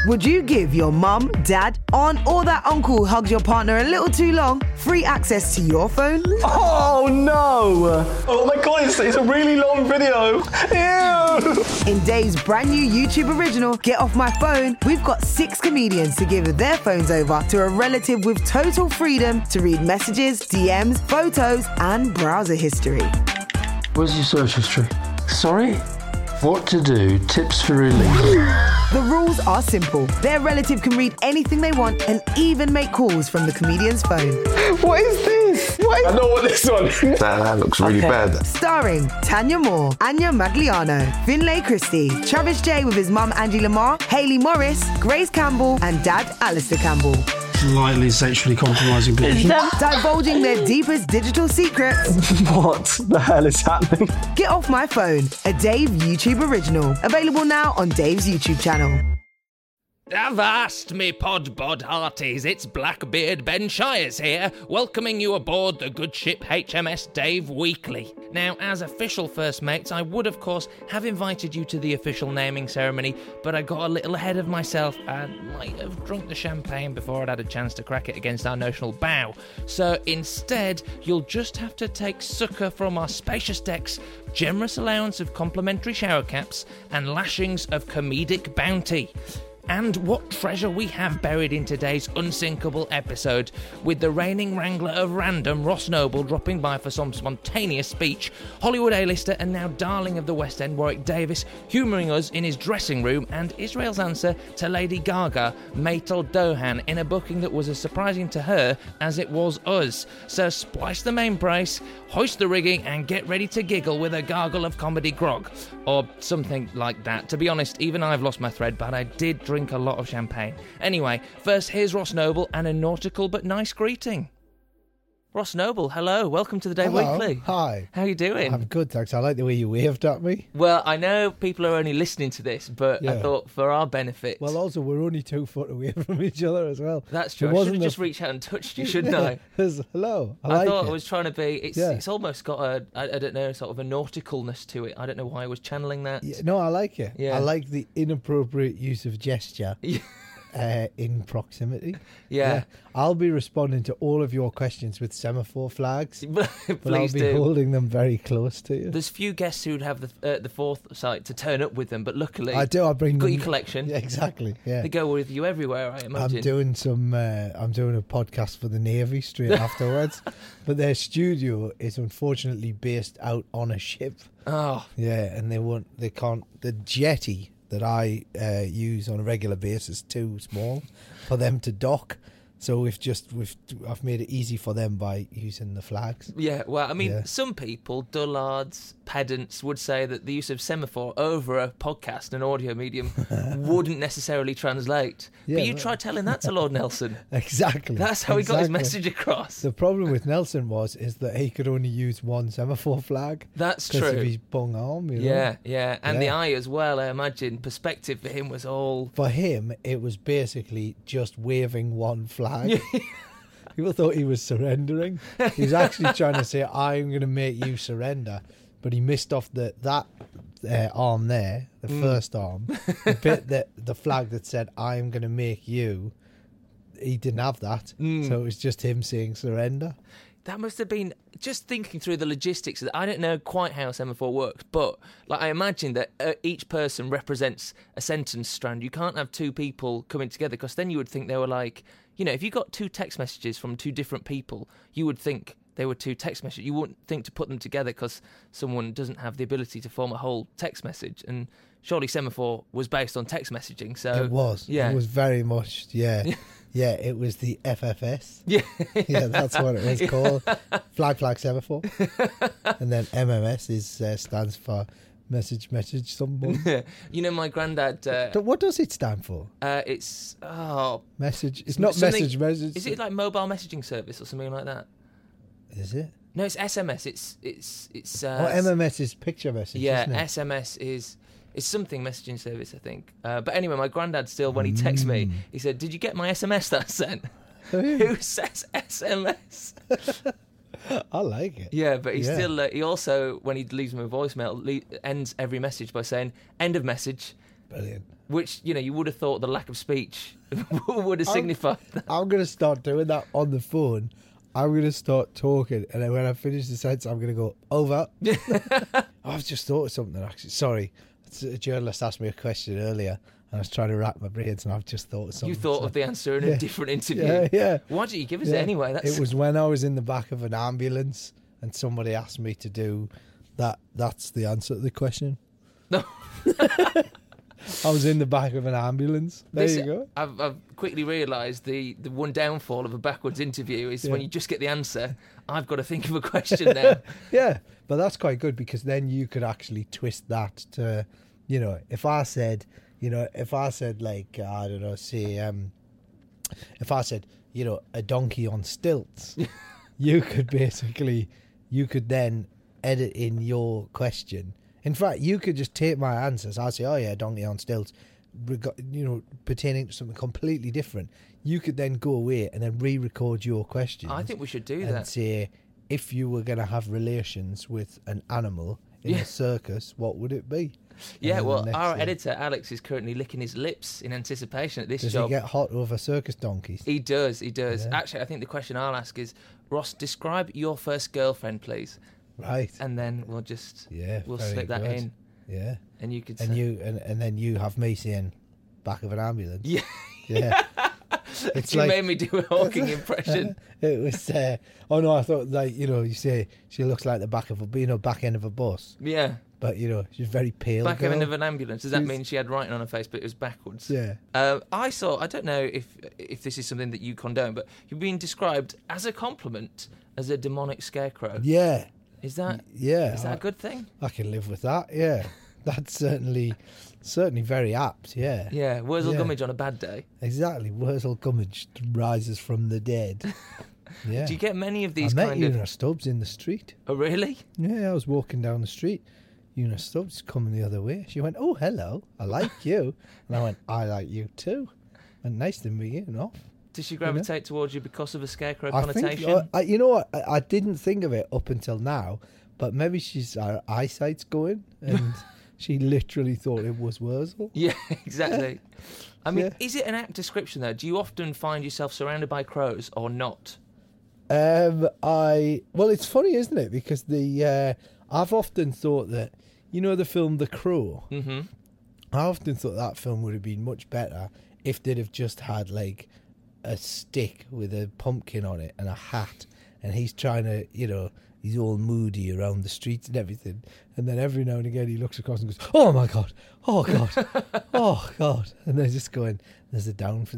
Would you give your mum, dad, aunt or that uncle who hugs your partner a little too long free access to your phone? Oh no! Oh my god, it's a really long video. Ew! In Dave's brand new YouTube original, Get Off My Phone, we've got 6 comedians to give their phones over to a relative with total freedom to read messages, DMs, photos and browser history. Where's your search history? Sorry? What to do, tips for relief. The rules are simple. Their relative can read anything they want and even make calls from the comedian's phone. What is this? I know what this one is. That looks really bad. Starring Tanya Moore, Anya Magliano, Finlay Christie, Travis J with his mum Angie Lamar, Hayley Morris, Grace Campbell and dad Alistair Campbell. Slightly sexually compromising people. Divulging their deepest digital secrets. What the hell is happening? Get Off My Phone, a Dave YouTube original. Available now on Dave's YouTube channel. Avast me pod hearties, it's Blackbeard Ben Shires here, welcoming you aboard the good ship HMS Dave Weekly. Now, as official first mates, I would of course have invited you to the official naming ceremony, but I got a little ahead of myself and might have drunk the champagne before I'd had a chance to crack it against our notional bow. So instead, you'll just have to take succour from our spacious decks, generous allowance of complimentary shower caps, and lashings of comedic bounty. And what treasure we have buried in today's unsinkable episode, with the reigning wrangler of random, Ross Noble, dropping by for some spontaneous speech, Hollywood A-lister and now darling of the West End, Warwick Davis, humouring us in his dressing room, and Israel's answer to Lady Gaga, Maitel Dohan, in a booking that was as surprising to her as it was us. So splice the main brace, hoist the rigging, and get ready to giggle with a gargle of comedy grog. Or something like that. To be honest, even I've lost my thread, but I did drink a lot of champagne. Anyway, first here's Ross Noble and a nautical but nice greeting. Ross Noble, hello, welcome to the Dave Weekly. Hi. How you doing? I'm good, thanks. I like the way you waved at me. Well, I know people are only listening to this, but I thought for our benefit... Well, also, we're only 2 foot away from each other as well. That's true. I should have just reached out and touched you, shouldn't I? Hello. I thought I was trying to be... It's almost got a, I don't know, sort of a nauticalness to it. I don't know why I was channeling that. Yeah, no, I like it. Yeah. I like the inappropriate use of gesture. In proximity. Yeah. I'll be responding to all of your questions with semaphore flags. But I'll be do. holding them very close to you. There's few guests who'd have the foresight to turn up with them, but luckily I do. I bring got them, your collection. Yeah, exactly. Yeah. They go with you everywhere, I imagine. I'm doing a podcast for the Navy straight afterwards, but their studio is unfortunately based out on a ship. Oh. Yeah, and the jetty that I use on a regular basis too small for them to dock. So I've made it easy for them by using the flags. Yeah, well, I mean, some people, dullards, pedants, would say that the use of semaphore over a podcast, an audio medium, wouldn't necessarily translate. Yeah, but you try telling that to Lord Nelson. Exactly. That's how he got his message across. The problem with Nelson is that he could only use one semaphore flag. That's true. Because of his bung arm, you know? Yeah. And the eye as well, I imagine. Perspective for him was all... For him, it was basically just waving one flag. People thought he was surrendering. He was actually trying to say, I'm going to make you surrender. But he missed off that arm there, the first arm. The bit that the flag that said, I'm going to make you, he didn't have that. So it was just him saying surrender. That must have been, just thinking through the logistics, I don't know quite how semaphore works, but I imagine that each person represents a sentence strand. You can't have 2 people coming together, because then you would think they were like, if you got 2 text messages from 2 different people, you would think they were 2 text messages. You wouldn't think to put them together because someone doesn't have the ability to form a whole text message. And surely semaphore was based on text messing. So it was. Yeah. It was very much, yeah. Yeah, it was the FFS. Yeah. Yeah, that's what it was called. Flag semaphore. And then MMS stands for message someone. My granddad... what does it stand for? It's... Message. It's not message. Is it like mobile messaging service or something like that? Is it? No, it's SMS. It's MMS is picture message, isn't it? SMS is... It's something messaging service, I think. But anyway, my granddad still, when he texts me, he said, "Did you get my SMS that I sent?" Who says SMS? I like it. Yeah, but he also, when he leaves me a voicemail, ends every message by saying, "End of message." Brilliant. Which, you would have thought the lack of speech would have signified that. I'm going to start doing that on the phone. I'm going to start talking, and then when I finish the sentence, I'm going to go, over. I've just thought of something, actually. Sorry. A journalist asked me a question earlier, and I was trying to rack my brains, and I've just thought of something. You thought of the answer in a different interview. Yeah. Why don't you give us it anyway? It was when I was in the back of an ambulance, and somebody asked me to do that. That's the answer to the question. No. I was in the back of an ambulance. There you go. I've quickly realised the one downfall of a backwards interview is when you just get the answer, I've got to think of a question now. Yeah, but that's quite good because then you could actually twist that to, if I said like, I don't know, say, if I said, a donkey on stilts, you could then edit in your question. In fact, you could just take my answers. I'd say, oh yeah, donkey on stilts, pertaining to something completely different. You could then go away and then re-record your questions. I think we should do and that. Say, if you were going to have relations with an animal in a circus, what would it be? Yeah, well, our editor, Alex, is currently licking his lips in anticipation at this Does job. he get hot over circus donkeys? He does. Yeah. Actually, I think the question I'll ask is, Ross, describe your first girlfriend, please. Right. And then we'll just slip that in. Yeah. And you could and then you have me saying back of an ambulance. Yeah. Yeah. It's you made me do a Hawking impression. It was oh no, I thought you say she looks like the back of a back end of a bus. Yeah. But she's very pale. Back end of an ambulance. Does that mean she had writing on her face but it was backwards? Yeah. I don't know if this is something that you condone, but you've been described as a compliment as a demonic scarecrow. Yeah. Is that a good thing? I can live with that, yeah. That's certainly very apt, yeah. Yeah, Wurzel Gummidge on a bad day. Exactly, Wurzel Gummidge rises from the dead. Yeah. Do you get many of these I met Una Stubbs in the street. Oh, really? Yeah, I was walking down the street. Una Stubbs coming the other way. She went, oh, hello, I like you. And I went, I like you too. And nice to meet you, Does she gravitate towards you because of a scarecrow I connotation? Think, I didn't think of it up until now, but maybe her eyesight's going, and she literally thought it was Wurzel. Yeah, exactly. I mean, is it an apt description, though? Do you often find yourself surrounded by crows or not? Well, it's funny, isn't it? Because I've often thought that, the film The Crow, mm-hmm. I often thought that film would have been much better if they'd have just had, like, a stick with a pumpkin on it and a hat, and he's trying to, he's all moody around the streets and everything, and then every now and again he looks across and goes, oh my god, oh god, oh god, and they're just going, there's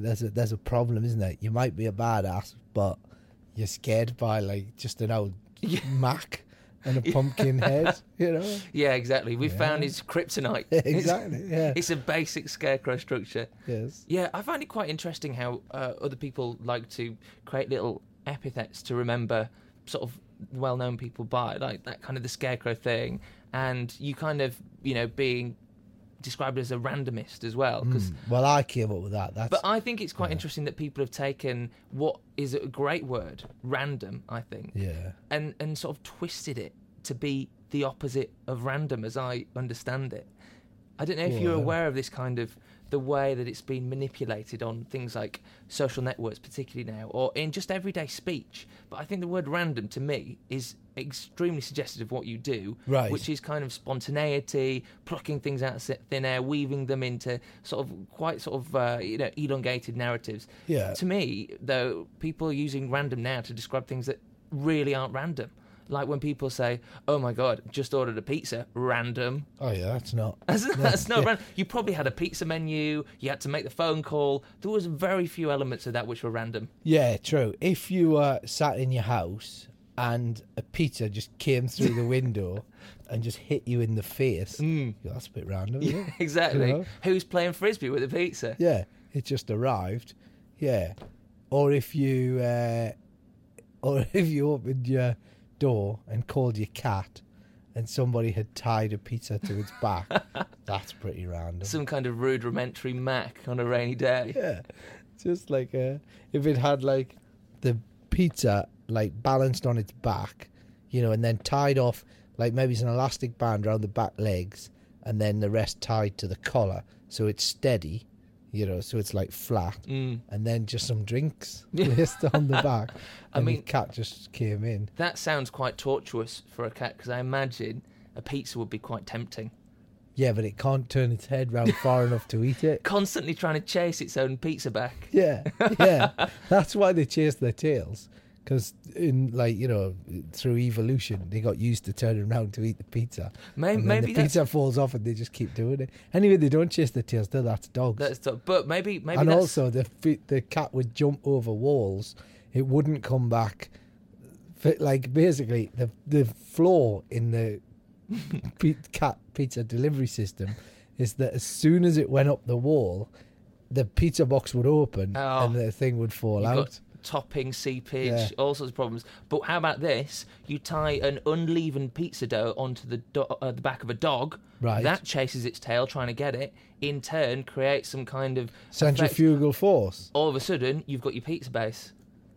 a problem, isn't there? You might be a badass, but you're scared by like just an old Mac and a pumpkin head, Yeah, exactly. We found his kryptonite. Exactly, yeah. It's a basic scarecrow structure. Yes. Yeah, I find it quite interesting how other people like to create little epithets to remember sort of well-known people by, like that kind of the scarecrow thing, and you kind of, being described as a randomist as well. Well, I came up with that. But I think it's quite interesting that people have taken what is a great word, random, I think, and sort of twisted it to be the opposite of random as I understand it. I don't know if you're aware of this kind of the way that it's been manipulated on things like social networks, particularly now, or in just everyday speech. But I think the word random, to me, is extremely suggestive of what you do, right, which is kind of spontaneity, plucking things out of thin air, weaving them into quite elongated narratives. Yeah. To me, though, people are using random now to describe things that really aren't random. Like when people say, oh my God, just ordered a pizza, random. Oh yeah, that's not random. You probably had a pizza menu, you had to make the phone call. There was very few elements of that which were random. Yeah, true. If you sat in your house and a pizza just came through the window and just hit you in the face, that's a bit random, isn't it? Exactly. Who's playing frisbee with a pizza? Yeah, it just arrived. Yeah. Or if you opened your door and called your cat and somebody had tied a pizza to its back, that's pretty random. Some kind of rudimentary Mac on a rainy day. Yeah, just like if it had like the pizza like balanced on its back, and then tied off, like maybe it's an elastic band around the back legs and then the rest tied to the collar, so it's steady, so it's like flat, and then just some drinks placed on the back. And the cat just came in. That sounds quite tortuous for a cat, because I imagine a pizza would be quite tempting. Yeah, but it can't turn its head round far enough to eat it. Constantly trying to chase its own pizza back. Yeah. That's why they chase their tails. Because through evolution, they got used to turning around to eat the pizza. Maybe the pizza falls off and they just keep doing it. Anyway, they don't chase their tails, though. That's dogs. But maybe. And also, the cat would jump over walls. It wouldn't come back. Basically, the flaw in the cat pizza delivery system is that as soon as it went up the wall, the pizza box would open and the thing would fall out. Topping, seepage, all sorts of problems. But how about this? You tie an unleavened pizza dough onto the back of a dog. Right. That chases its tail trying to get it. In turn, creates some kind of centrifugal force. All of a sudden, you've got your pizza base.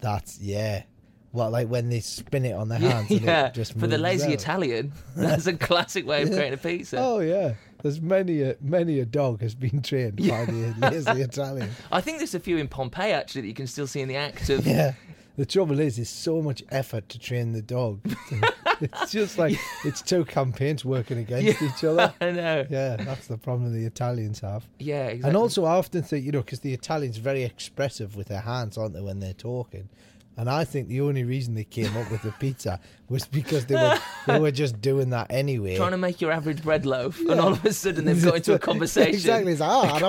Like when they spin it on their hands and it just moves for the lazy out. Italian, that's a classic way of creating a pizza. Oh yeah, there's many a dog has been trained by the lazy Italian. I think there's a few in Pompeii actually that you can still see in the act of. Yeah, the trouble is, there's so much effort to train the dog. It's just like it's two campaigns working against each other. I know. Yeah, that's the problem the Italians have. Yeah, exactly. And also, I often think because the Italians are very expressive with their hands, aren't they, when they're talking? And I think the only reason they came up with the pizza was because they were just doing that anyway. Trying to make your average bread loaf, and all of a sudden they've got into a conversation. Exactly. It's like,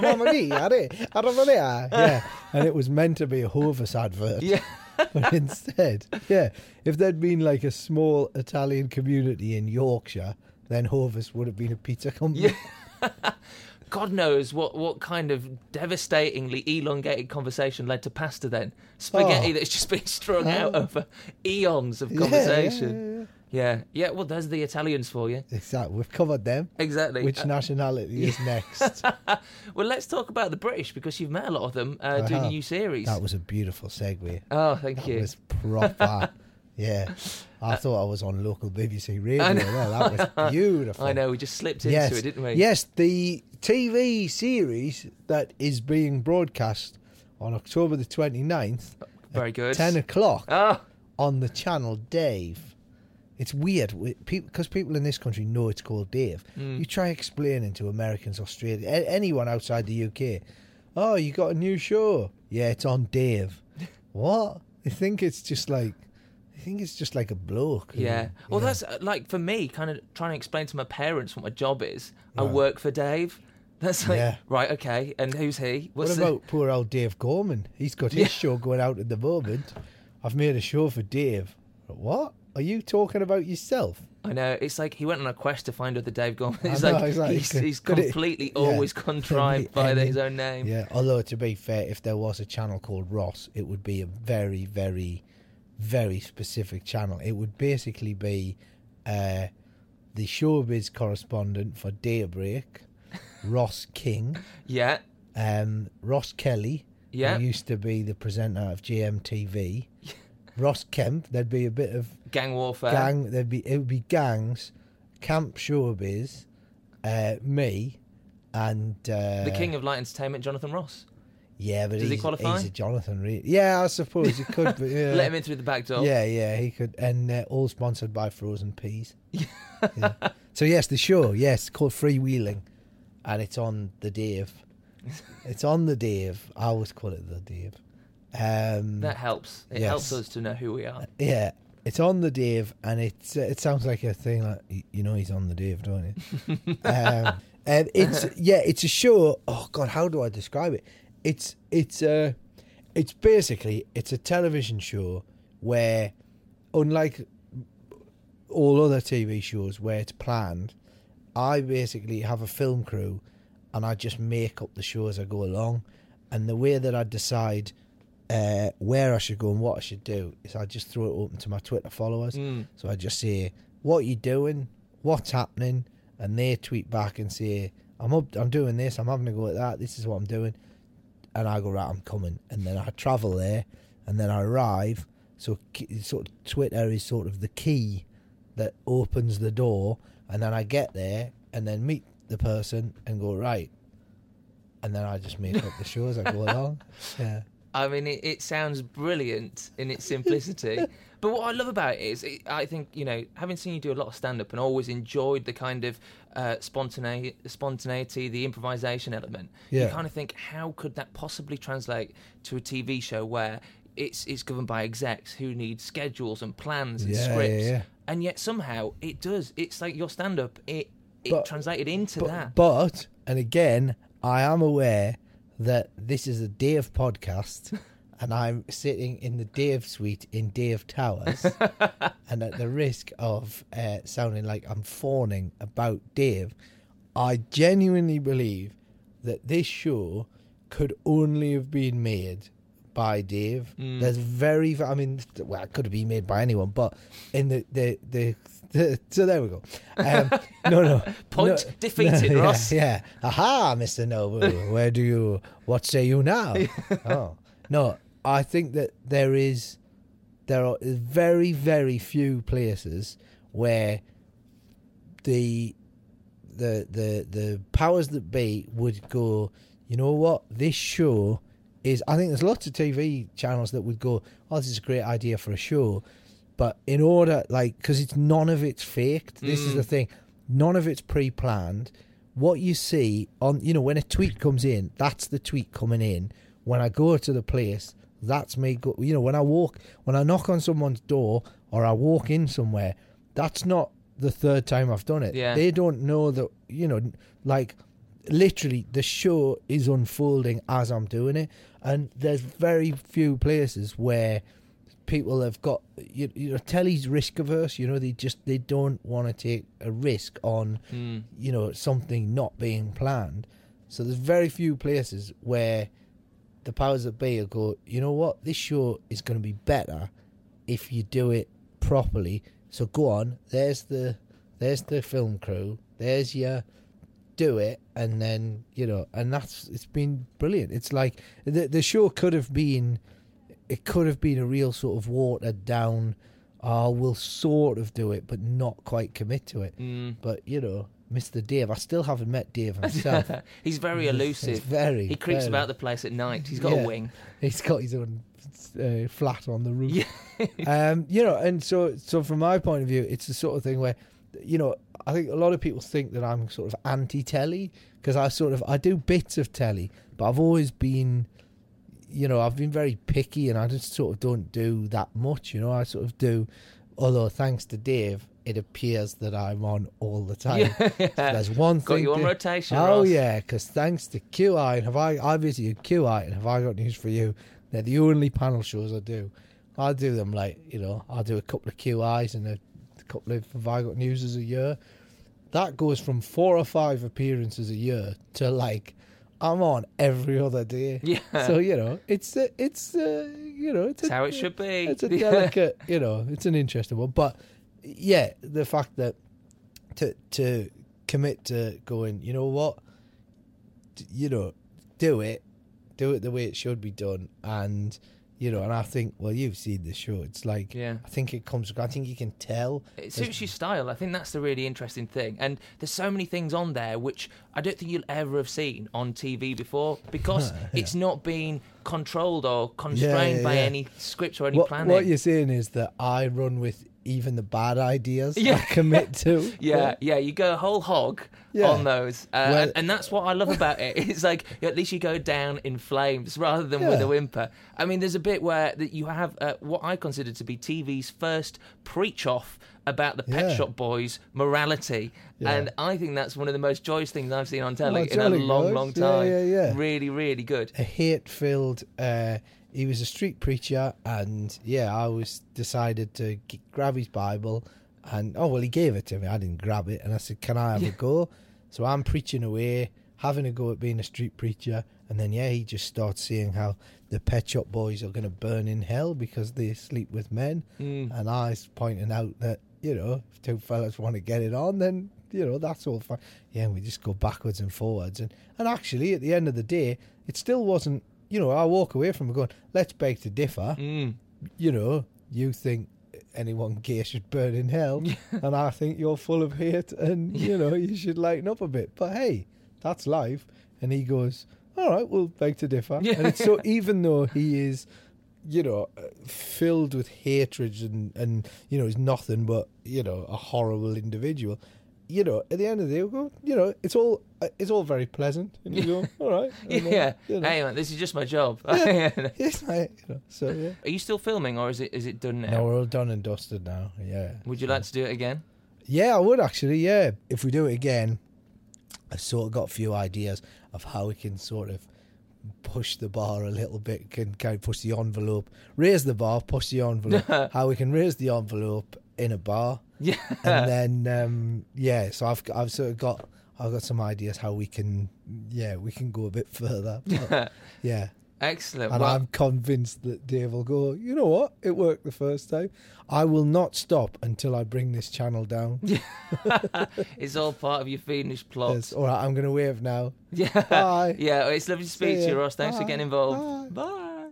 yeah. And it was meant to be a Hovis advert. Yeah. But instead, if there'd been like a small Italian community in Yorkshire, then Hovis would have been a pizza company. Yeah. God knows what kind of devastatingly elongated conversation led to pasta then. Spaghetti that's just been strung out over eons of conversation. Yeah. Well, there's the Italians for you. Exactly. We've covered them. Exactly. Which nationality is next? Well, let's talk about the British, because you've met a lot of them doing a new series. That was a beautiful segue. Oh, thank you. That was proper. Yeah. I thought I was on local BBC radio there. That was beautiful. I know, we just slipped into it, didn't we? Yes, the TV series that is being broadcast on October the 29th. Very good. 10 o'clock Oh. on the channel Dave. It's weird because people in this country know it's called Dave. You try explaining to Americans, Australia, anyone outside the UK, oh, you got a new show. Yeah, it's on Dave. What? They think it's just like a bloke. Yeah. Well, that's like for me, kind of trying to explain to my parents what my job is. I work for Dave. That's like, right, okay. And who's he? What about poor old Dave Gorman? He's got his show going out at the moment. I've made a show for Dave. What? Are you talking about yourself? I know. It's like he went on a quest to find other Dave Gorman. He's completely always contrived by his own name. Yeah. Although, to be fair, if there was a channel called Ross, it would be a very, very, very specific channel. It would basically be the showbiz correspondent for Daybreak, Ross King. Yeah. Ross Kelly, who used to be the presenter of GMTV. Ross Kemp, there'd be a bit of gang warfare. It would be gangs, Camp Showbiz, me, and the king of light entertainment, Jonathan Ross. Yeah, but does he qualify? He's a Jonathan Reed. Yeah, I suppose he could. But, yeah. Let him in through the back door. Yeah, he could. And all sponsored by Frozen Peas. Yeah. So yes, the show, called Freewheeling, and it's on the Dave. It's on the Dave. I always call it the Dave. That helps. It helps us to know who we are. Yeah, it's on the Dave, and it sounds like a thing like he's on the Dave, don't you? And it's a show. Oh God, how do I describe it? It's basically a television show where, unlike all other TV shows where it's planned, I basically have a film crew, and I just make up the show as I go along. And the way that I decide where I should go and what I should do is I just throw it open to my Twitter followers. So I just say, what are you doing? What's happening? And they tweet back and say, I'm doing this, I'm having a go at that, this is what I'm doing. And I go, right, I'm coming. And then I travel there, and then I arrive. So sort of Twitter is sort of the key that opens the door. And then I get there and then meet the person and go, right, and then I just make up the show as I go along. Yeah. I mean, it sounds brilliant in its simplicity. But what I love about it is, I think, you know, having seen you do a lot of stand-up and always enjoyed the kind of spontaneity, the improvisation element, you kind of think, how could that possibly translate to a TV show where it's governed by execs who need schedules and plans and scripts? Yeah. And yet somehow it does. It's like your stand-up, it translated into that. But, and again, I am aware that this is a Dave podcast and I'm sitting in the Dave suite in Dave Towers and at the risk of sounding like I'm fawning about Dave, I genuinely believe that this show could only have been made by Dave. There's it could have been made by anyone, but in the so there we go. No. Point defeated, Ross. Yeah. Aha, Mr. Noble. What say you now? Oh. No, I think that there are very, very few places where the powers that be would go, you know what, this show is... I think there's lots of TV channels that would go, oh, this is a great idea for a show, but in order, like, because none of it's faked. This is the thing. None of it's pre-planned. What you see on, you know, when a tweet comes in, that's the tweet coming in. When I go to the place, that's me. You know, when I knock on someone's door or I walk in somewhere, that's not the third time I've done it. Yeah. They don't know that, you know, like, literally the show is unfolding as I'm doing it. And there's very few places where people have got, you know, telly's risk averse. You know, they don't want to take a risk on, you know, something not being planned. So there's very few places where the powers that be will go, you know what, this show is going to be better if you do it properly. So go on, there's the film crew, there's your, do it, and then, you know, and it's been brilliant. It's like the show could have been a real sort of watered down, we'll sort of do it but not quite commit to it. But, you know, Mr. Dave, I still haven't met Dave himself. He's very elusive. He creeps about the place at night. He's got a wing. He's got his own flat on the roof. You know, and so from my point of view, it's the sort of thing where, you know, I think a lot of people think that I'm sort of anti-telly because I do bits of telly, but I've always been, you know, I've been very picky and I just sort of don't do that much, you know. I sort of do, although thanks to Dave, it appears that I'm on all the time. So there's one thing. Got you on rotation, Oh, Ross. yeah, because thanks to QI, I visited QI, and have I got news for you? They're the only panel shows I do. I do them like, you know, I'll do a couple of QIs and a couple of Have I Got News a year. That goes from 4 or 5 appearances a year to like, I'm on every other day. Yeah. So, you know, it's you know, it's how it should be. It's a delicate, you know, it's an interesting one. But yeah, the fact that to commit to going, you know what, you know, do it the way it should be done, and you know, and I think, well, you've seen the show. It's like, I think it comes. I think you can tell it suits your style. I think that's the really interesting thing. And there's so many things on there which I don't think you'll ever have seen on TV before because it's not being controlled or constrained by any script or any planning. What you're saying is that I run with even the bad ideas I commit to. You go whole hog on those. And that's what I love about it. It's like, at least you go down in flames rather than with a whimper. I mean, there's a bit where that you have what I consider to be TV's first preach-off about the Pet Shop Boys' morality. And I think that's one of the most joyous things I've seen on telly in a long time. Really, really good. A hate-filled... he was a street preacher, and I was decided to grab his Bible, and he gave it to me. I didn't grab it, and I said, "Can I have a go?" So I'm preaching away, having a go at being a street preacher, and then he just starts saying how the Pet Shop Boys are going to burn in hell because they sleep with men, and I was pointing out that, you know, if two fellas want to get it on, then, you know, that's all fine. We just go backwards and forwards, and actually at the end of the day, it still wasn't. You know, I walk away from it going, let's beg to differ. You know, you think anyone gay should burn in hell, and I think you're full of hate and, you know, you should lighten up a bit. But hey, that's life. And he goes, all right, we'll beg to differ. Yeah. And it's so, even though he is, filled with hatred and is nothing but, a horrible individual, at the end of the day, we'll go, it's all very pleasant. And you go, all right. Yeah. Hey, man, this is just my job. Yes, so, yeah. Are you still filming, or is it done now? No, we're all done and dusted now, yeah. Would you like to do it again? Yeah, I would actually, yeah. If we do it again, I've sort of got a few ideas of how we can sort of push the bar a little bit, can kind of push the envelope, raise the bar, push the envelope, how we can raise the envelope in a bar. Yeah. And then, so I've sort of got some ideas how we can go a bit further. But, yeah. Excellent. And I'm convinced that Dave will go, you know what? It worked the first time. I will not stop until I bring this channel down. It's all part of your fiendish plot. Yes. All right, I'm going to wave now. Yeah. Bye. Yeah, it's lovely to speak to you, Ross. Thanks for getting involved. Bye.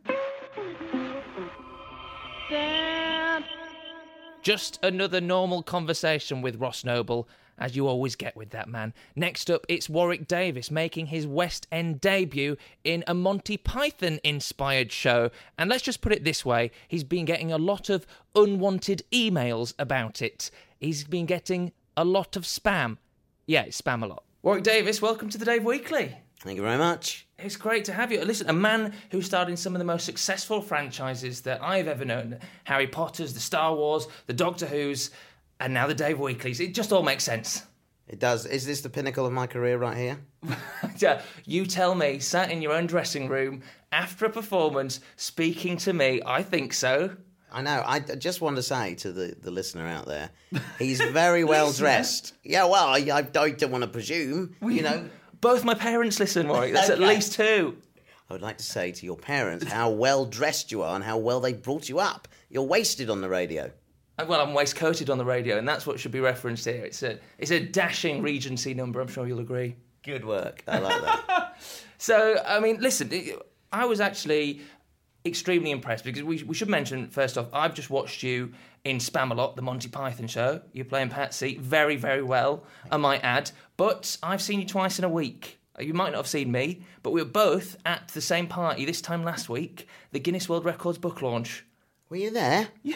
Bye. Just another normal conversation with Ross Noble, as you always get with that man. Next up, it's Warwick Davis making his West End debut in a Monty Python-inspired show. And let's just put it this way, he's been getting a lot of unwanted emails about it. He's been getting a lot of spam. Yeah, it's spam a lot. Warwick Davis, welcome to the Dave Weekly. Thank you very much. It's great to have you. Listen, a man who starred in some of the most successful franchises that I've ever known. Harry Potter's, the Star Wars, the Doctor Who's, and now the Dave Weeklies. It just all makes sense. It does. Is this the pinnacle of my career right here? Yeah, you tell me, sat in your own dressing room, after a performance, speaking to me, I think so. I know. I just want to say to the listener out there, he's very well dressed. Yeah, well, I don't want to presume, Both my parents listen, Warwick. That's at least two. I would like to say to your parents how well dressed you are and how well they brought you up. You're wasted on the radio. Well, I'm waistcoated on the radio, and that's what should be referenced here. It's a dashing Regency number, I'm sure you'll agree. Good work. I like that. So, I mean, listen, I was actually extremely impressed because we should mention, first off, I've just watched you in Spamalot, the Monty Python show. You're playing Patsy very, very well, I might add. But I've seen you twice in a week. You might not have seen me, but we were both at the same party this time last week, the Guinness World Records book launch. Were you there? Yeah.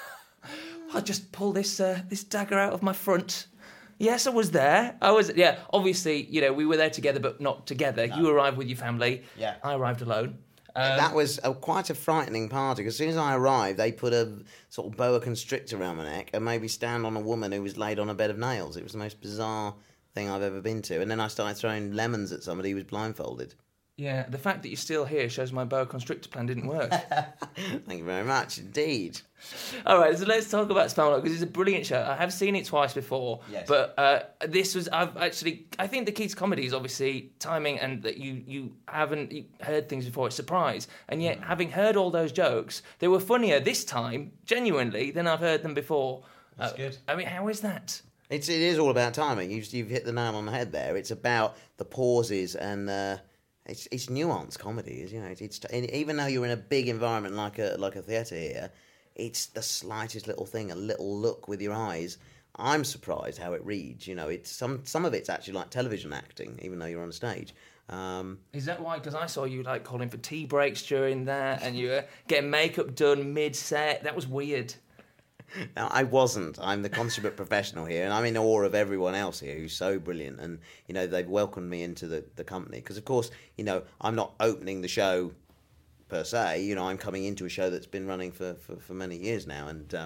I just pulled this dagger out of my front. Yes, I was there. Obviously, we were there together, but not together. No. You arrived with your family. Yeah. I arrived alone. That was quite a frightening party, because as soon as I arrived, they put a sort of boa constrictor around my neck and made me stand on a woman who was laid on a bed of nails. It was the most bizarre thing I've ever been to. And then I started throwing lemons at somebody who was blindfolded. Yeah, the fact that you're still here shows my boa constrictor plan didn't work. Thank you very much indeed. All right, so let's talk about Spamalot, because it's a brilliant show. I have seen it twice before, yes. But I think the key to comedy is obviously timing, and that you haven't heard things before. It's a surprise. And yet, having heard all those jokes, they were funnier this time, genuinely, than I've heard them before. That's good. I mean, how is that? It is all about timing. You've hit the nail on the head there. It's about the pauses and... It's nuanced comedy, It's even though you're in a big environment like a theatre here, it's the slightest little thing, a little look with your eyes. I'm surprised how it reads. It's some of it's actually like television acting, even though you're on stage. Is that why? Because I saw you calling for tea breaks during that, and you were getting makeup done mid-set. That was weird. No, I wasn't. I'm the consummate professional here, and I'm in awe of everyone else here who's so brilliant. And, they've welcomed me into the company. Because, of course, I'm not opening the show per se. I'm coming into a show that's been running for many years now. And,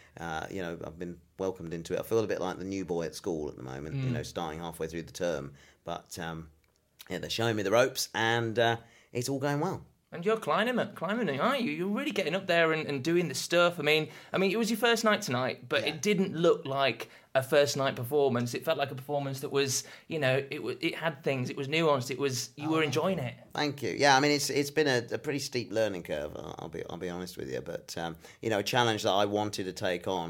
I've been welcomed into it. I feel a bit like the new boy at school at the moment, starting halfway through the term. But, they're showing me the ropes, and it's all going well. And you're climbing it, aren't you? You're really getting up there and doing the stuff. I mean, it was your first night tonight, but It didn't look like a first night performance. It felt like a performance that was, it had things. It was nuanced. It was you were enjoying it. Thank you. Yeah, it's been a pretty steep learning curve. I'll be honest with you, but a challenge that I wanted to take on,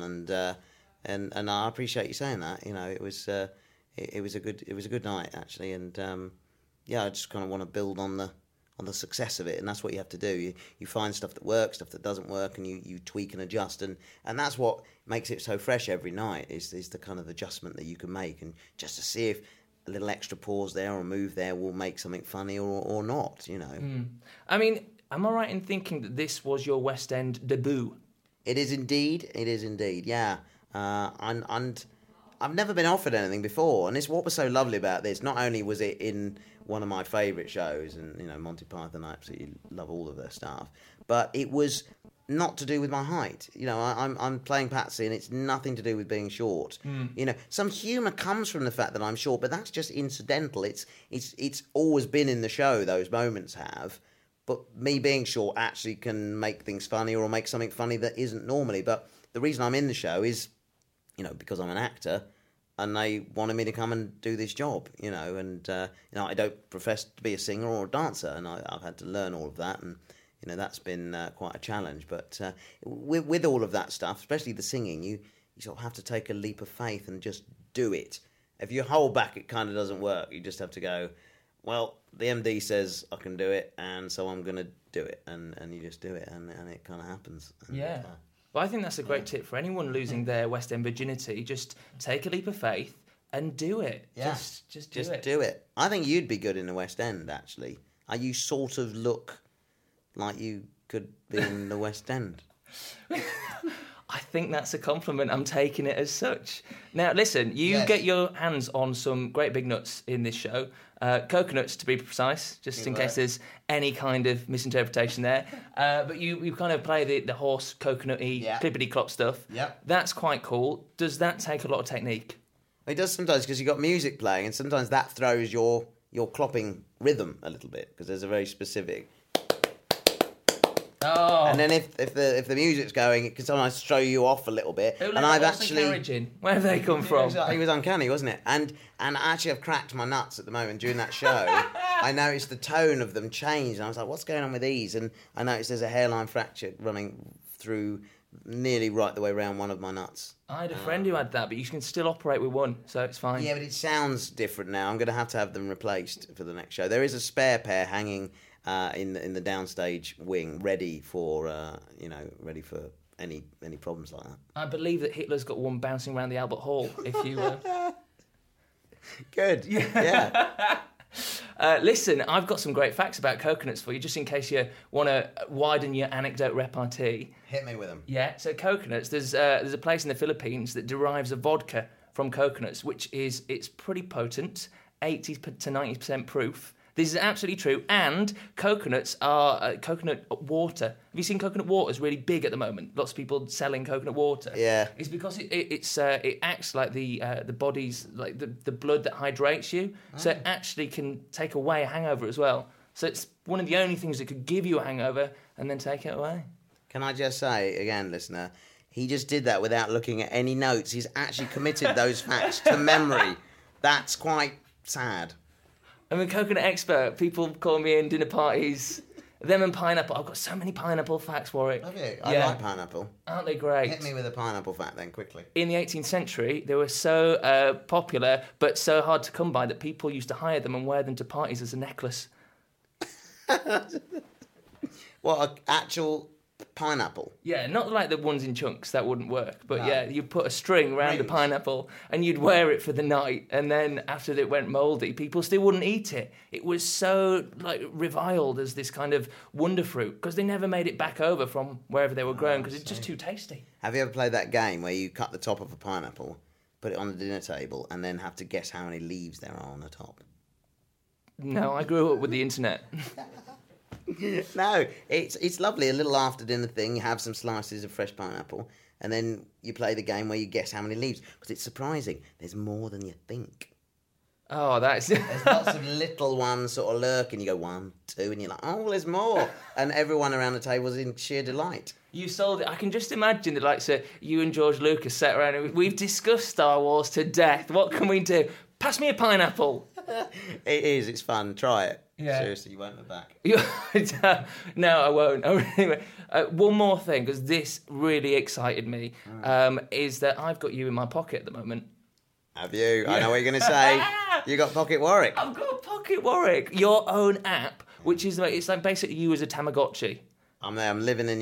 and I appreciate you saying that. It was a good night actually, and I just kind of want to build on the success of it, and that's what you have to do. You find stuff that works, stuff that doesn't work, and you tweak and adjust, and that's what makes it so fresh every night is the kind of adjustment that you can make, and just to see if a little extra pause there or a move there will make something funny or not, I mean, am I right in thinking that this was your West End debut? It is indeed, yeah. And I've never been offered anything before, and it's what was so lovely about this. Not only was it in one of my favourite shows, and Monty Python, I absolutely love all of their stuff, but it was not to do with my height. I'm playing Patsy, and it's nothing to do with being short. Some humour comes from the fact that I'm short, but that's just incidental. It's always been in the show. Those moments have, but me being short actually can make things funny or make something funny that isn't normally. But the reason I'm in the show is, because I'm an actor, and they wanted me to come and do this job. And I don't profess to be a singer or a dancer, and I've had to learn all of that, and that's been quite a challenge. But with all of that stuff, especially the singing, you sort of have to take a leap of faith and just do it. If you hold back, it kind of doesn't work. You just have to go, well, the MD says I can do it, and so I'm going to do it. And you just do it, and it kind of happens. Yeah. Well, I think that's a great tip for anyone losing their West End virginity. Just take a leap of faith and do it. Yeah. Just do it. I think you'd be good in the West End, actually. You sort of look like you could be in the West End. I think that's a compliment. I'm taking it as such. Now, listen, you get your hands on some great big nuts in this show. Coconuts, to be precise, just in case there's any kind of misinterpretation there. But you kind of play the horse coconut-y, clippity-clop stuff. Yep. That's quite cool. Does that take a lot of technique? It does sometimes, because you've got music playing, and sometimes that throws your clopping rhythm a little bit, because there's a very specific... Oh. And then if the music's going, it can sometimes throw you off a little bit. Who and let I've the horse actually and carriage in? Where have they come from? It was uncanny, wasn't it? And actually, I've cracked my nuts at the moment during that show. I noticed the tone of them changed, and I was like, "What's going on with these?" And I noticed there's a hairline fracture running through nearly right the way around one of my nuts. I had a friend who had that, but you can still operate with one, so it's fine. Yeah, but it sounds different now. I'm going to have them replaced for the next show. There is a spare pair hanging in the downstage wing, ready for any problems like that. I believe that Hitler's got one bouncing around the Albert Hall. If you good, yeah. Listen, I've got some great facts about coconuts for you, just in case you want to widen your anecdote repartee. Hit me with them. Yeah. So coconuts, there's a place in the Philippines that derives a vodka from coconuts, it's pretty potent, 80 to 90% proof. This is absolutely true, and coconuts are coconut water. Have you seen coconut water? It's really big at the moment. Lots of people selling coconut water. Yeah, it's because it acts like the body's like the blood that hydrates you, so it actually can take away a hangover as well. So it's one of the only things that could give you a hangover and then take it away. Can I just say again, listener? He just did that without looking at any notes. He's actually committed those facts to memory. That's quite sad. I'm a coconut expert. People call me in dinner parties. Them and pineapple. I've got so many pineapple facts, Warwick. Have you? I like pineapple. Aren't they great? Hit me with a pineapple fact then, quickly. In the 18th century, they were so popular but so hard to come by that people used to hire them and wear them to parties as a necklace. What, an actual pineapple? Yeah, not like the ones in chunks, that wouldn't work. But yeah, you put a string around the pineapple and you'd wear it for the night, and then after it went mouldy, people still wouldn't eat it. It was so reviled as this kind of wonder fruit because they never made it back over from wherever they were grown because it's just too tasty. Have you ever played that game where you cut the top of a pineapple, put it on the dinner table, and then have to guess how many leaves there are on the top? No, I grew up with the internet. No, it's lovely. A little after dinner thing, you have some slices of fresh pineapple, and then you play the game where you guess how many leaves. Because it's surprising. There's more than you think. Oh, that's... There's lots of little ones sort of lurking. You go 1, 2, and you're like, oh, well, there's more. And everyone around the table is in sheer delight. You sold it. I can just imagine that, so you and George Lucas sat around and we've discussed Star Wars to death. What can we do? Pass me a pineapple. It is. It's fun. Try it. Yeah. Seriously, you won't look back. No, I won't. Anyway, one more thing, because this really excited me, is that I've got you in my pocket at the moment. Have you? Yeah. I know what you're going to say. You got Pocket Warwick. I've got Pocket Warwick, your own app, which is it's like basically you as a Tamagotchi. I'm there. I'm living in your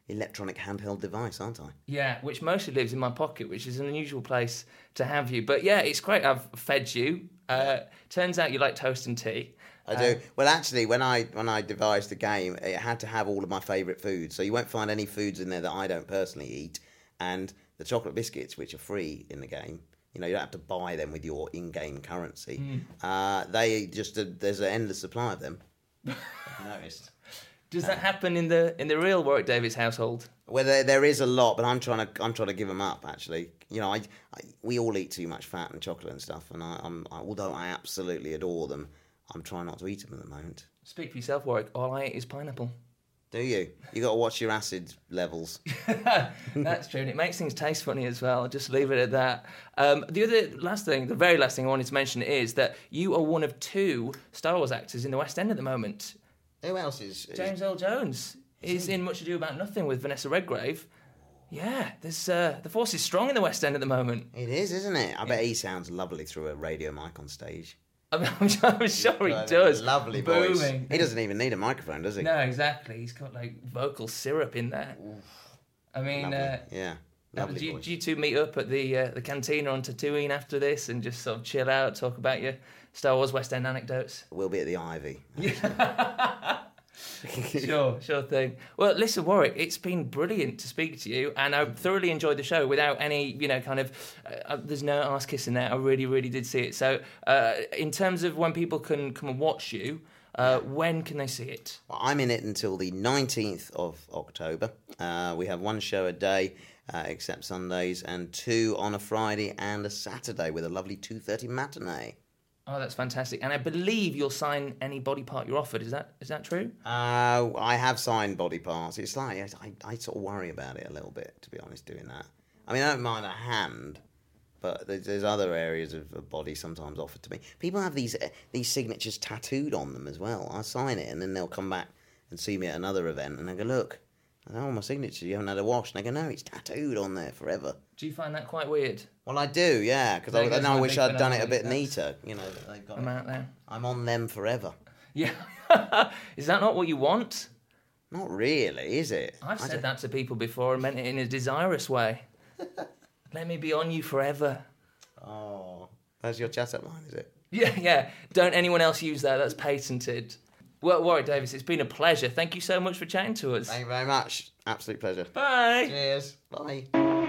electronic handheld device, aren't I? Yeah, which mostly lives in my pocket, which is an unusual place to have you. But yeah, it's great. I've fed you. Turns out you like toast and tea. I do. Well, actually, when I devised the game, it had to have all of my favourite foods. So you won't find any foods in there that I don't personally eat. And the chocolate biscuits, which are free in the game, you don't have to buy them with your in-game currency. There's an endless supply of them. I've noticed. Does that happen in the real Warwick Davis household? Well, there is a lot, but I'm trying to give them up. Actually, we all eat too much fat and chocolate and stuff, and although I absolutely adore them, I'm trying not to eat them at the moment. Speak for yourself, Warwick. All I eat is pineapple. Do you? You got to watch your acid levels. That's true, and it makes things taste funny as well. I'll just leave it at that. The very last thing I wanted to mention is that you are one of 2 Star Wars actors in the West End at the moment. Who else is... James Earl Jones is in Much Ado About Nothing with Vanessa Redgrave. Yeah, there's the force is strong in the West End at the moment. It is, isn't it? I bet he sounds lovely through a radio mic on stage. I'm sure he does. Lovely Booming. voice. He doesn't even need a microphone, does he? No, exactly. He's got vocal syrup in there. I mean, yeah. Do you 2 meet up at the cantina on Tatooine after this and just sort of chill out, talk about your Star Wars West End anecdotes? We'll be at the Ivy. Sure thing. Well, listen, Warwick, it's been brilliant to speak to you, and I thoroughly enjoyed the show without any, there's no arse kissing there. I really, really did see it. So, in terms of when people can come and watch you, when can they see it? Well, I'm in it until the 19th of October. We have 1 show a day, except Sundays, and 2 on a Friday and a Saturday with a lovely 2:30 matinee. Oh, that's fantastic. And I believe you'll sign any body part you're offered. Is that true? I have signed body parts. It's like, I sort of worry about it a little bit, to be honest, doing that. I mean, I don't mind a hand, but there's other areas of body sometimes offered to me. People have these signatures tattooed on them as well. I sign it, and then they'll come back and see me at another event, and they go, look, I know my signature, you haven't had a wash. And they go, no, it's tattooed on there forever. Do you find that quite weird? Well, I do, yeah, because I wish I'd done it a bit neater. They've got I'm out there. I'm on them forever. Yeah. Is that not what you want? Not really, is it? I've said that to people before and meant it in a desirous way. Let me be on you forever. Oh, that's your chat-up line, is it? Yeah. Don't anyone else use that. That's patented. Well, Warwick Davis, it's been a pleasure. Thank you so much for chatting to us. Thank you very much. Absolute pleasure. Bye. Cheers. Bye.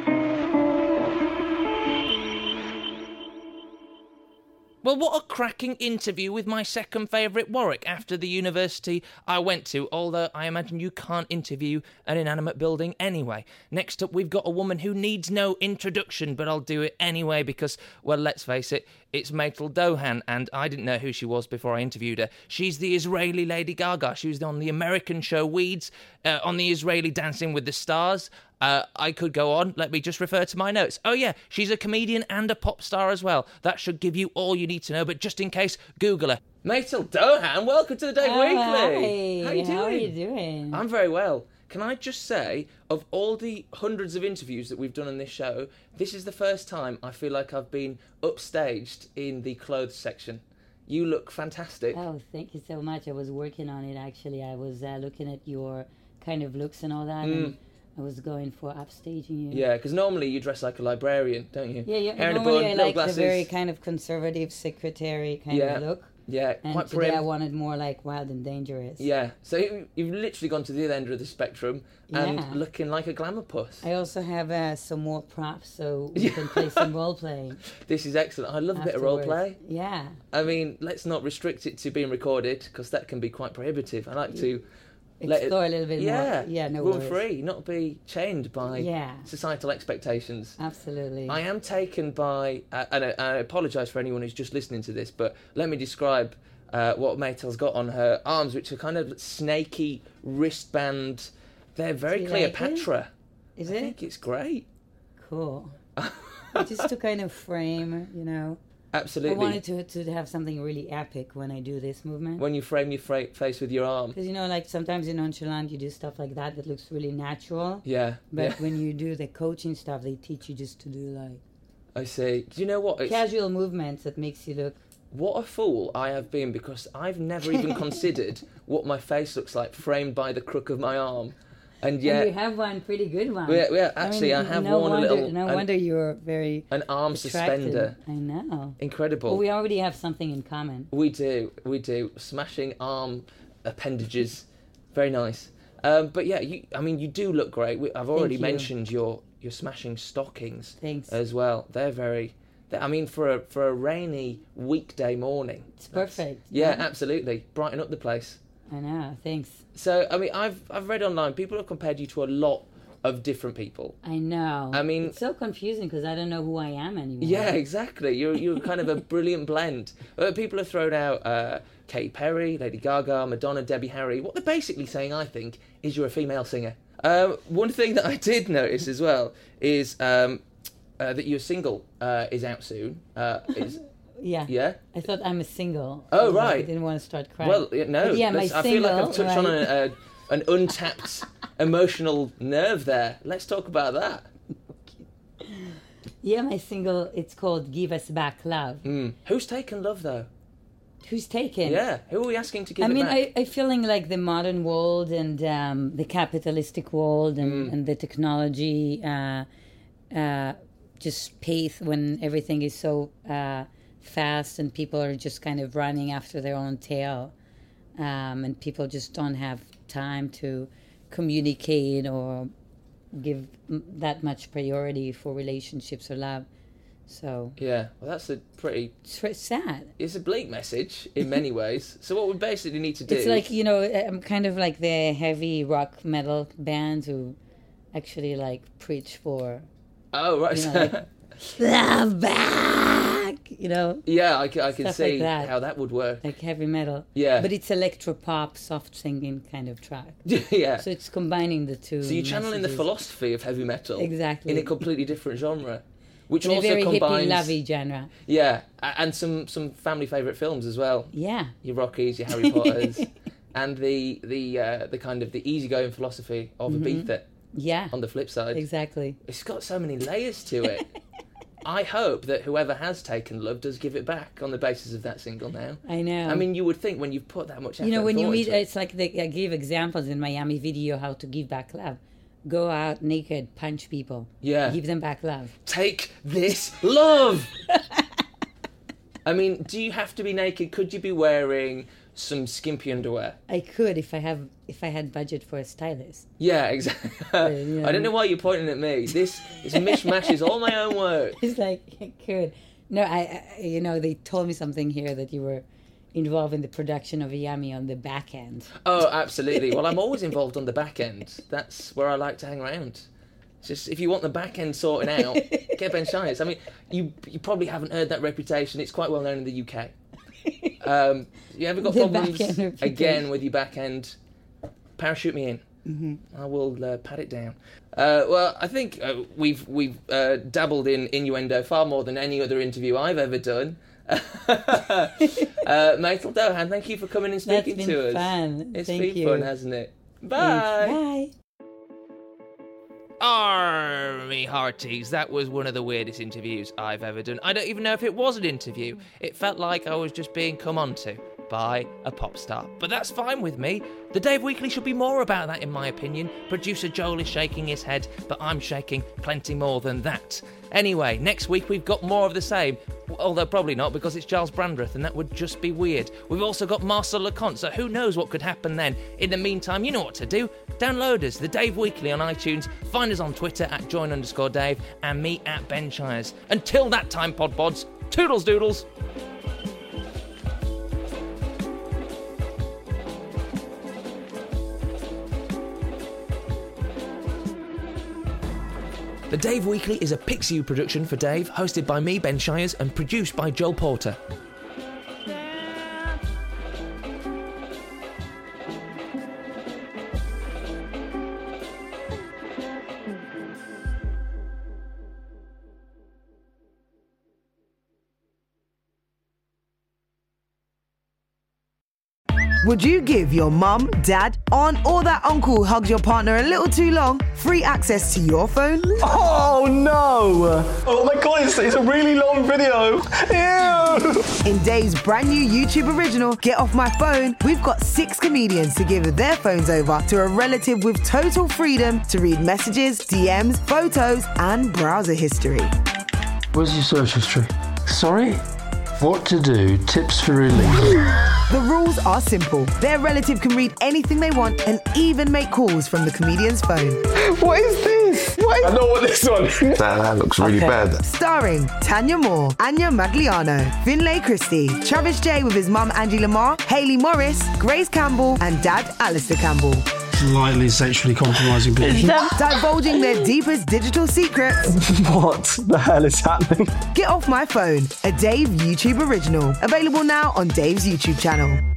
Well, what a cracking interview with my second favourite Warwick after the university I went to, although I imagine you can't interview an inanimate building anyway. Next up, we've got a woman who needs no introduction, but I'll do it anyway because, well, let's face it, it's Meital Dohan, and I didn't know who she was before I interviewed her. She's the Israeli Lady Gaga. She was on the American show Weeds, on the Israeli Dancing with the Stars. I could go on. Let me just refer to my notes. Oh, yeah, she's a comedian and a pop star as well. That should give you all you need to know, but just in case, Google her. Meital Dohan, welcome to the Dave Weekly. Hi. How you doing? How are you doing? I'm very well. Can I just say, of all the hundreds of interviews that we've done on this show, this is the first time I feel like I've been upstaged in the clothes section. You look fantastic. Oh, thank you so much. I was working on it, actually. I was looking at your kind of looks and all that, and I was going for upstaging you. Yeah, because normally you dress like a librarian, don't you? Yeah. Hair in a Normally bun, I no like glasses. the very kind of conservative secretary kind of look. Yeah, and quite today prim. I wanted more like Wild and Dangerous. Yeah, so you've literally gone to the other end of the spectrum and looking like a glamour puss. I also have some more props so we can play some role playing. This is excellent. I love a bit of role play. Yeah. I mean, let's not restrict it to being recorded because that can be quite prohibitive. I like to explore a little bit more. Yeah, no rule worries. free, not be chained by societal expectations. Absolutely. I am taken by, and I apologise for anyone who's just listening to this, but let me describe what Meital's got on her arms, which are kind of snaky wristband. They're very Cleopatra. Like Is it? I think it's great. Cool. Just to kind of frame, Absolutely. I wanted to have something really epic when I do this movement. When you frame your face with your arm. Because, like sometimes in Nonchalant you do stuff like that looks really natural. Yeah. But when you do the coaching stuff, they teach you just to do like... I see. Do you know what? Casual movements that makes you look... What a fool I have been because I've never even considered what my face looks like framed by the crook of my arm. And yeah, and you have one pretty good one. Yeah, actually, I have no worn wonder, a little. No wonder you're very an arm attracted. suspender. I know. Incredible. Well, we already have something in common. We do. Smashing arm appendages, very nice. But yeah, you do look great. I've already mentioned your smashing stockings. Thanks. As well. They're very. For a rainy weekday morning, it's perfect. Yeah, absolutely. Brighten up the place. I know. Thanks. So I've read online. People have compared you to a lot of different people. I know. It's so confusing because I don't know who I am anymore. Yeah, exactly. You're kind of a brilliant blend. People have thrown out Katy Perry, Lady Gaga, Madonna, Debbie Harry. What they're basically saying, I think, is you're a female singer. One thing that I did notice as well is that your single is out soon. Yeah. Yeah? I thought I'm a single. Oh, right. I didn't want to start crying. Well, no. But yeah, my I feel like I've single, touched on an untapped emotional nerve there. Let's talk about that. Yeah, my single, it's called Give Us Back Love. Who's taken love, though? Who's taken? Yeah, who are we asking to give it back? I feeling like the modern world and the capitalistic world and the technology just pace when everything is so fast and people are just kind of running after their own tail, and people just don't have time to communicate or give that much priority for relationships or love. So yeah, well, that's a pretty. It's sad. It's a bleak message in many ways. So what we basically need to do. It's like, I'm kind of like the heavy rock metal bands who actually like preach for. Oh right. Like, love back. Yeah, I can see like how that would work. Like heavy metal. Yeah. But it's electro-pop, soft singing kind of track. Yeah. So it's combining the two. So you're channeling the philosophy of heavy metal. Exactly. In a completely different genre. Which in also a very combines hippie-lovey genre. Yeah, and some family favourite films as well. Yeah. Your Rockies, your Harry Potters, and the kind of the easygoing philosophy of Ibiza. Yeah. On the flip side. Exactly. It's got so many layers to it. I hope that whoever has taken love does give it back on the basis of that single now. I know. I mean, you would think when you've put that much effort. When you meet, it. it's like I give examples in Miami video how to give back love. Go out naked, punch people. Yeah. Give them back love. Take this love! I mean, do you have to be naked? Could you be wearing some skimpy underwear? I could if I had budget for a stylist. Yeah, exactly. I don't know why you're pointing at me. This mishmash is all my own work. It's like, I could. No, I they told me something here that you were involved in the production of Yummy on the back end. Oh, absolutely. Well, I'm always involved on the back end. That's where I like to hang around. It's just, if you want the back end sorting out, get Ben Shiers. I mean, you probably haven't heard that reputation. It's quite well known in the UK. You ever got problems again with your back end? Parachute me in. Mm-hmm. I will pat it down. Well, I think we've dabbled in innuendo far more than any other interview I've ever done. Michael Dohan, thank you for coming and speaking to us. Fun. It's Thank been you. fun, hasn't it? Bye. Bye. Army Hearties, that was one of the weirdest interviews I've ever done. I don't even know if it was an interview. It felt like I was just being come on to by a pop star. But that's fine with me. The Dave Weekly should be more about that, in my opinion. Producer Joel is shaking his head, but I'm shaking plenty more than that. Anyway, next week we've got more of the same. Although probably not, because it's Giles Brandreth, and that would just be weird. We've also got Marcel Leconte, so who knows what could happen then. In the meantime, you know what to do. Download us, The Dave Weekly on iTunes. Find us on Twitter at join_Dave, and me at Ben Shiers. Until that time, podbods, toodles doodles. The Dave Weekly is a Pixiu production for Dave, hosted by me, Ben Shiers, and produced by Joel Porter. Would you give your mum, dad, aunt, or that uncle who hugs your partner a little too long free access to your phone? Oh no! Oh my god, it's a really long video. Ew! In Dave's brand new YouTube original, Get Off My Phone, we've got 6 comedians to give their phones over to a relative with total freedom to read messages, DMs, photos, and browser history. Where's your search history? Sorry? What to do, tips for relief. The rules are simple. Their relative can read anything they want and even make calls from the comedian's phone. What is this? I know what this one is. That looks really bad. Starring Tanya Moore, Anya Magliano, Finlay Christie, Travis J with his mum Angie Lamar, Hayley Morris, Grace Campbell, and dad Alistair Campbell. Slightly sexually compromising position. Divulging their deepest digital secrets. What the hell is happening? Get Off My Phone, a Dave YouTube original. Available now on Dave's YouTube channel.